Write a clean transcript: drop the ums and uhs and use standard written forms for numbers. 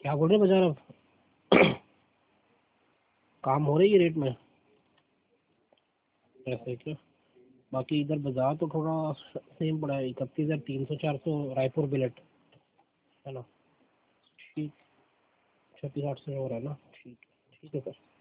क्या बोल रहे हैं बाजार अब? काम हो रही है रेट में ऐसे क्या? बाकी इधर बाजार तो थोड़ा सेम पड़ा है, 31,300 400 रायपुर बिलेट है ना। ठीक, 36-8 से हो रहा है ना। ठीक है सर।